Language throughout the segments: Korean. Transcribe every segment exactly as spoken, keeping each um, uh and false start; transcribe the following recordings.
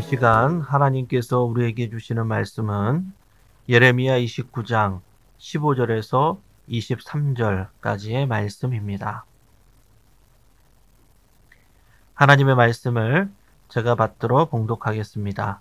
시간 하나님께서 우리에게 주시는 말씀은 예레미야 이십구 장 십오 절에서 이십삼 절까지의 말씀입니다. 하나님의 말씀을 제가 받들어 봉독하겠습니다.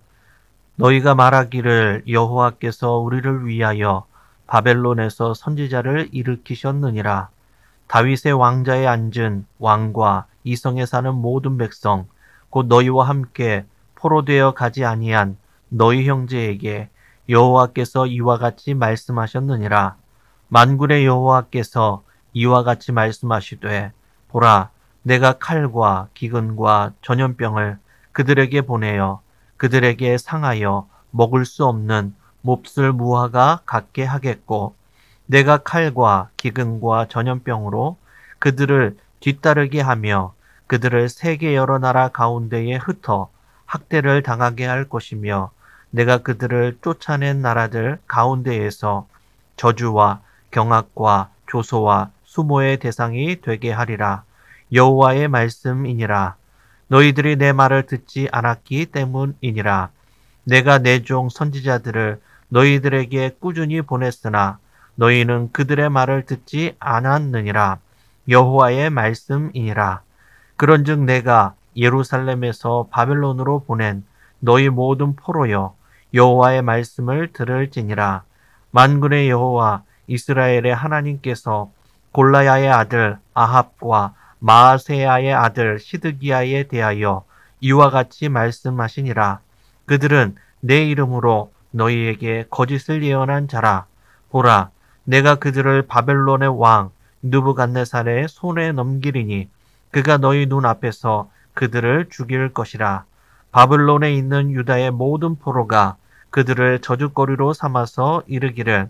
너희가 말하기를 여호와께서 우리를 위하여 바벨론에서 선지자를 일으키셨느니라. 다윗의 왕자에 앉은 왕과 이성에 사는 모든 백성 곧 너희와 함께 포로되어 가지 아니한 너희 형제에게 여호와께서 이와 같이 말씀하셨느니라. 만군의 여호와께서 이와 같이 말씀하시되 보라, 내가 칼과 기근과 전염병을 그들에게 보내어 그들에게 상하여 먹을 수 없는 몹쓸 무화과 같게 하겠고, 내가 칼과 기근과 전염병으로 그들을 뒤따르게 하며 그들을 세계 여러 나라 가운데에 흩어 학대를 당하게 할 것이며, 내가 그들을 쫓아낸 나라들 가운데에서 저주와 경악과 조소와 수모의 대상이 되게 하리라. 여호와의 말씀이니라. 너희들이 내 말을 듣지 않았기 때문이니라. 내가 내 종 선지자들을 너희들에게 꾸준히 보냈으나 너희는 그들의 말을 듣지 않았느니라. 여호와의 말씀이니라. 그런즉 내가 예루살렘에서 바벨론으로 보낸 너희 모든 포로여, 여호와의 말씀을 들을지니라. 만군의 여호와 이스라엘의 하나님께서 골라야의 아들 아합과 마아세야의 아들 시드기야에 대하여 이와 같이 말씀하시니라. 그들은 내 이름으로 너희에게 거짓을 예언한 자라. 보라, 내가 그들을 바벨론의 왕 느부갓네살의 손에 넘기리니 그가 너희 눈앞에서 그들을 죽일 것이라. 바벨론에 있는 유다의 모든 포로가 그들을 저주거리로 삼아서 이르기를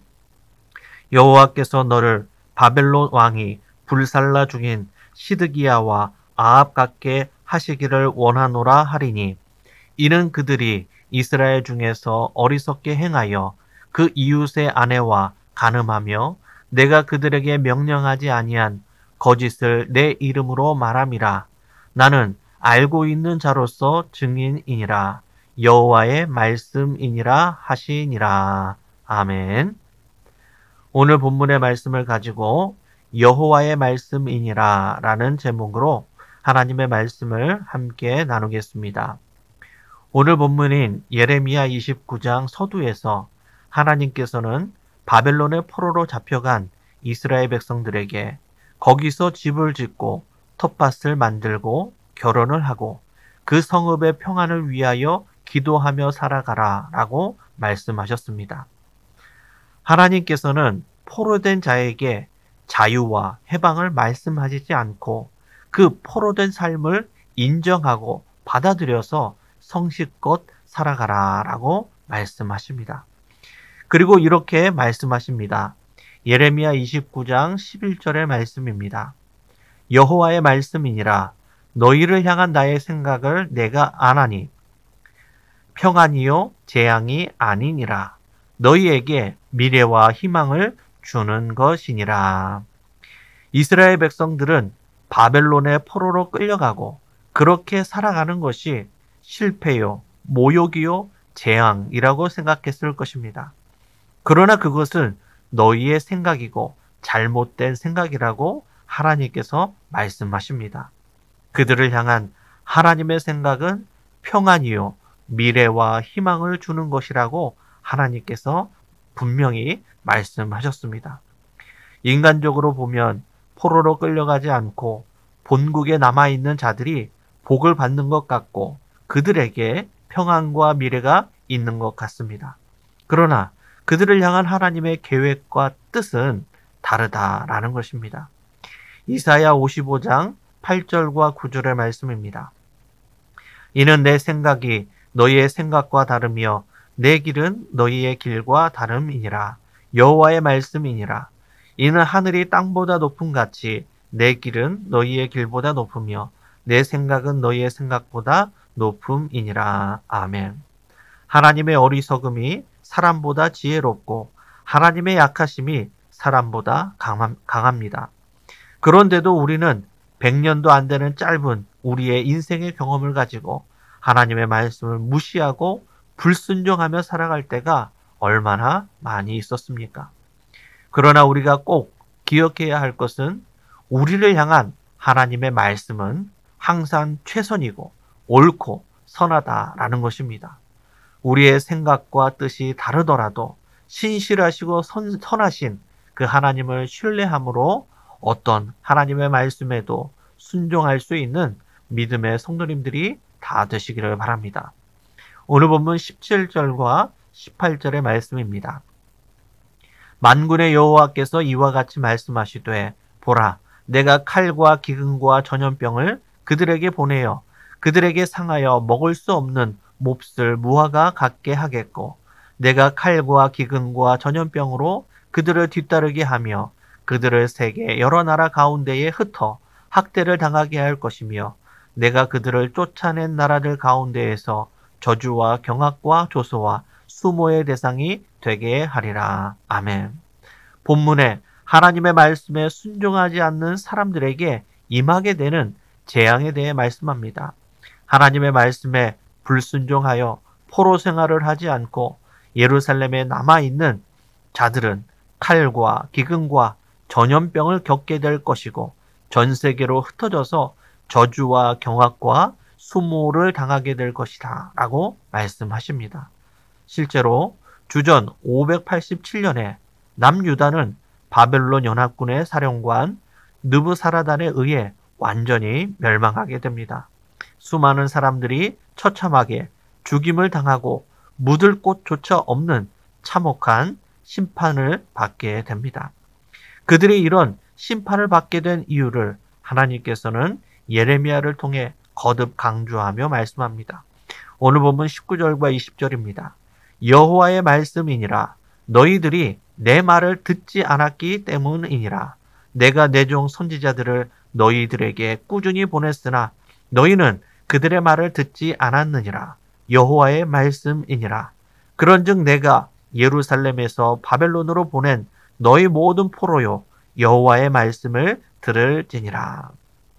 여호와께서 너를 바벨론 왕이 불살라 죽인 시드기야와 아합 같게 하시기를 원하노라 하리니, 이는 그들이 이스라엘 중에서 어리석게 행하여 그 이웃의 아내와 간음하며 내가 그들에게 명령하지 아니한 거짓을 내 이름으로 말함이라. 나는 알고 있는 자로서 증인이니라. 여호와의 말씀이니라 하시니라. 아멘. 오늘 본문의 말씀을 가지고 여호와의 말씀이니라 라는 제목으로 하나님의 말씀을 함께 나누겠습니다. 오늘 본문인 예레미야 이십구 장 서두에서 하나님께서는 바벨론의 포로로 잡혀간 이스라엘 백성들에게 거기서 집을 짓고 텃밭을 만들고 결혼을 하고 그 성읍의 평안을 위하여 기도하며 살아가라 라고 말씀하셨습니다. 하나님께서는 포로된 자에게 자유와 해방을 말씀하시지 않고 그 포로된 삶을 인정하고 받아들여서 성실껏 살아가라 라고 말씀하십니다. 그리고 이렇게 말씀하십니다. 예레미야 이십구 장 십일 절의 말씀입니다. 여호와의 말씀이니라. 너희를 향한 나의 생각을 내가 아나니 평안이요 재앙이 아니니라. 너희에게 미래와 희망을 주는 것이니라. 이스라엘 백성들은 바벨론의 포로로 끌려가고 그렇게 살아가는 것이 실패요, 모욕이요, 재앙이라고 생각했을 것입니다. 그러나 그것은 너희의 생각이고 잘못된 생각이라고 하나님께서 말씀하십니다. 그들을 향한 하나님의 생각은 평안이요, 미래와 희망을 주는 것이라고 하나님께서 분명히 말씀하셨습니다. 인간적으로 보면 포로로 끌려가지 않고 본국에 남아있는 자들이 복을 받는 것 같고 그들에게 평안과 미래가 있는 것 같습니다. 그러나 그들을 향한 하나님의 계획과 뜻은 다르다라는 것입니다. 이사야 오십오 장 팔 절과 구 절의 말씀입니다. 이는 내 생각이 너희의 생각과 다르며 내 길은 너희의 길과 다름이니라. 여호와의 말씀이니라. 이는 하늘이 땅보다 높음 같이 내 길은 너희의 길보다 높으며 내 생각은 너희의 생각보다 높음이니라. 아멘. 하나님의 어리석음이 사람보다 지혜롭고 하나님의 약하심이 사람보다 강합니다. 그런데도 우리는 백 년도 안 되는 짧은 우리의 인생의 경험을 가지고 하나님의 말씀을 무시하고 불순종하며 살아갈 때가 얼마나 많이 있었습니까? 그러나 우리가 꼭 기억해야 할 것은 우리를 향한 하나님의 말씀은 항상 최선이고 옳고 선하다라는 것입니다. 우리의 생각과 뜻이 다르더라도 신실하시고 선, 선하신 그 하나님을 신뢰함으로 어떤 하나님의 말씀에도 순종할 수 있는 믿음의 성도님들이 다 되시기를 바랍니다. 오늘 본문 십칠 절과 십팔 절의 말씀입니다. 만군의 여호와께서 이와 같이 말씀하시되 보라 내가 칼과 기근과 전염병을 그들에게 보내어 그들에게 상하여 먹을 수 없는 몹쓸 무화과 같게 하겠고 내가 칼과 기근과 전염병으로 그들을 뒤따르게 하며 그들을 세계 여러 나라 가운데에 흩어 학대를 당하게 할 것이며 내가 그들을 쫓아낸 나라들 가운데에서 저주와 경악과 조소와 수모의 대상이 되게 하리라. 아멘. 본문에 하나님의 말씀에 순종하지 않는 사람들에게 임하게 되는 재앙에 대해 말씀합니다. 하나님의 말씀에 불순종하여 포로 생활을 하지 않고 예루살렘에 남아있는 자들은 칼과 기근과 전염병을 겪게 될 것이고 전 세계로 흩어져서 저주와 경악과 수모를 당하게 될 것이다 라고 말씀하십니다. 실제로 주전 오백팔십칠 년에 남유다는 바벨론 연합군의 사령관 느부사라단에 의해 완전히 멸망하게 됩니다. 수많은 사람들이 처참하게 죽임을 당하고 묻을 곳조차 없는 참혹한 심판을 받게 됩니다. 그들이 이런 심판을 받게 된 이유를 하나님께서는 예레미야를 통해 거듭 강조하며 말씀합니다. 오늘 본문 십구 절과 이십 절입니다. 여호와의 말씀이니라 너희들이 내 말을 듣지 않았기 때문이니라 내가 내 종 선지자들을 너희들에게 꾸준히 보냈으나 너희는 그들의 말을 듣지 않았느니라 여호와의 말씀이니라 그런즉 내가 예루살렘에서 바벨론으로 보낸 너희 모든 포로요 여호와의 말씀을 들을지니라.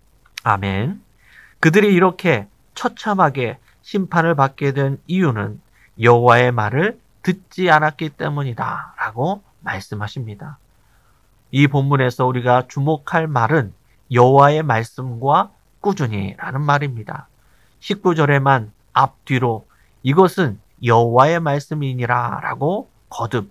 아멘. 그들이 이렇게 처참하게 심판을 받게 된 이유는 여호와의 말을 듣지 않았기 때문이다 라고 말씀하십니다. 이 본문에서 우리가 주목할 말은 여호와의 말씀과 꾸준히 라는 말입니다. 십구 절에만 앞뒤로 이것은 여호와의 말씀이니라 라고 거듭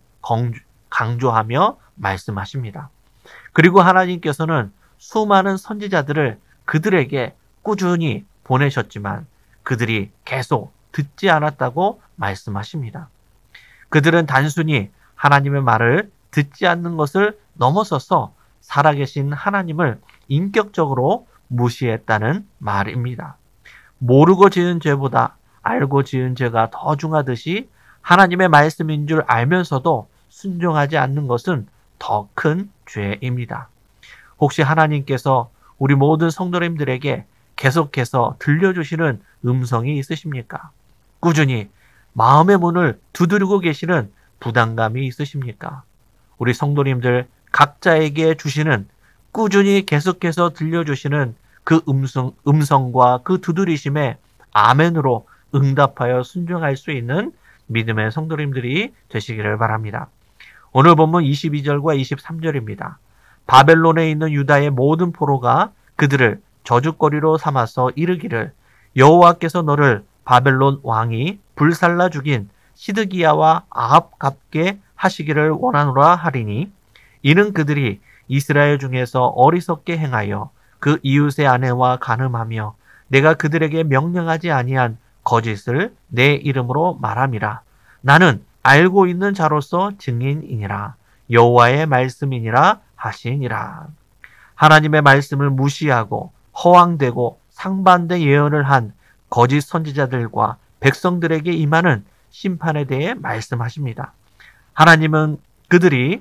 강조하며 말씀하십니다. 그리고 하나님께서는 수많은 선지자들을 그들에게 꾸준히 보내셨지만 그들이 계속 듣지 않았다고 말씀하십니다. 그들은 단순히 하나님의 말을 듣지 않는 것을 넘어서서 살아계신 하나님을 인격적으로 무시했다는 말입니다. 모르고 지은 죄보다 알고 지은 죄가 더 중하듯이 하나님의 말씀인 줄 알면서도 순종하지 않는 것은 더 큰 죄입니다. 혹시 하나님께서 우리 모든 성도님들에게 계속해서 들려주시는 음성이 있으십니까? 꾸준히 마음의 문을 두드리고 계시는 부담감이 있으십니까? 우리 성도님들 각자에게 주시는 꾸준히 계속해서 들려주시는 그 음성, 음성과 그 두드리심에 아멘으로 응답하여 순종할 수 있는 믿음의 성도님들이 되시기를 바랍니다. 오늘 본문 이십이 절과 이십삼 절입니다. 바벨론에 있는 유다의 모든 포로가 그들을 저주거리로 삼아서 이르기를 여호와께서 너를 바벨론 왕이 불살라 죽인 시드기야와 아합 같게 하시기를 원하노라 하리니 이는 그들이 이스라엘 중에서 어리석게 행하여 그 이웃의 아내와 간음하며 내가 그들에게 명령하지 아니한 거짓을 내 이름으로 말함이라. 나는 알고 있는 자로서 증인이니라. 여호와의 말씀이니라 하시니라. 하나님의 말씀을 무시하고 허황되고 상반된 예언을 한 거짓 선지자들과 백성들에게 임하는 심판에 대해 말씀하십니다. 하나님은 그들이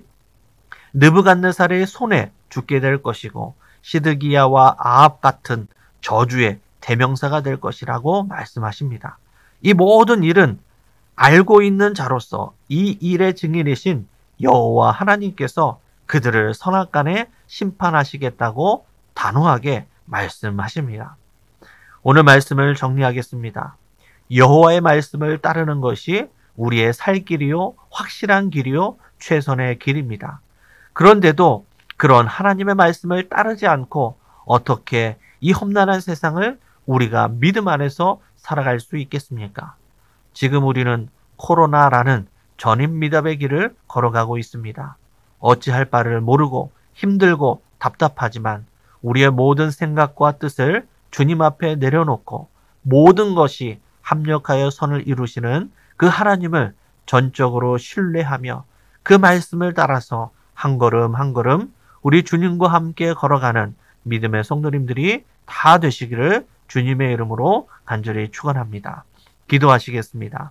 느부갓네살의 손에 죽게 될 것이고 시드기야와 아합 같은 저주의 대명사가 될 것이라고 말씀하십니다. 이 모든 일은 알고 있는 자로서 이 일의 증인이신 여호와 하나님께서 그들을 선악간에 심판하시겠다고 단호하게 말씀하십니다. 오늘 말씀을 정리하겠습니다. 여호와의 말씀을 따르는 것이 우리의 살 길이요, 확실한 길이요, 최선의 길입니다. 그런데도 그런 하나님의 말씀을 따르지 않고 어떻게 이 험난한 세상을 우리가 믿음 안에서 살아갈 수 있겠습니까? 지금 우리는 코로나라는 전임미답의 길을 걸어가고 있습니다. 어찌할 바를 모르고 힘들고 답답하지만 우리의 모든 생각과 뜻을 주님 앞에 내려놓고 모든 것이 합력하여 선을 이루시는 그 하나님을 전적으로 신뢰하며 그 말씀을 따라서 한 걸음 한 걸음 우리 주님과 함께 걸어가는 믿음의 성도님들이 다 되시기를 주님의 이름으로 간절히 축원합니다. 기도하시겠습니다.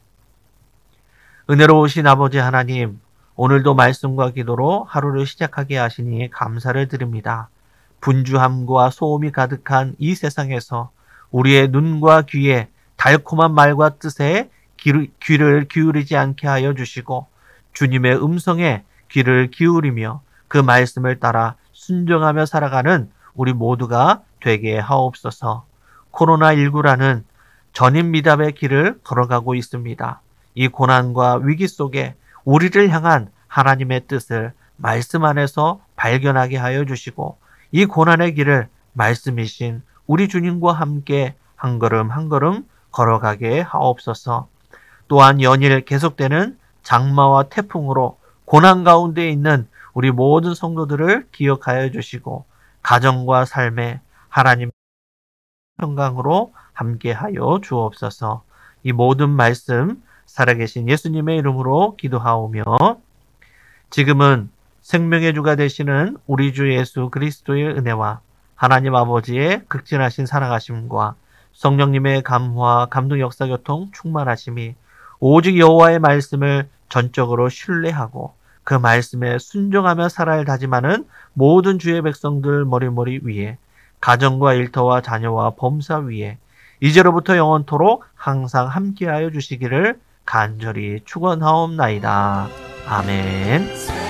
은혜로우신 아버지 하나님, 오늘도 말씀과 기도로 하루를 시작하게 하시니 감사를 드립니다. 분주함과 소음이 가득한 이 세상에서 우리의 눈과 귀에 달콤한 말과 뜻에 귀를 기울이지 않게 하여 주시고 주님의 음성에 귀를 기울이며 그 말씀을 따라 순종하며 살아가는 우리 모두가 되게 하옵소서. 코로나십구라는 전임미답의 길을 걸어가고 있습니다. 이 고난과 위기 속에 우리를 향한 하나님의 뜻을 말씀 안에서 발견하게 하여 주시고 이 고난의 길을 말씀이신 우리 주님과 함께 한 걸음 한 걸음 걸어가게 하옵소서. 또한 연일 계속되는 장마와 태풍으로 고난 가운데 있는 우리 모든 성도들을 기억하여 주시고 가정과 삶에 하나님 평강으로 함께하여 주옵소서. 이 모든 말씀 살아계신 예수님의 이름으로 기도하오며 지금은 생명의 주가 되시는 우리 주 예수 그리스도의 은혜와 하나님 아버지의 극진하신 사랑하심과 성령님의 감화, 감동, 역사, 교통, 충만하심이 오직 여호와의 말씀을 전적으로 신뢰하고 그 말씀에 순종하며 살아야 다짐하는 모든 주의 백성들 머리머리 위에 가정과 일터와 자녀와 범사 위에 이제로부터 영원토록 항상 함께하여 주시기를 간절히 축원하옵나이다. 아멘.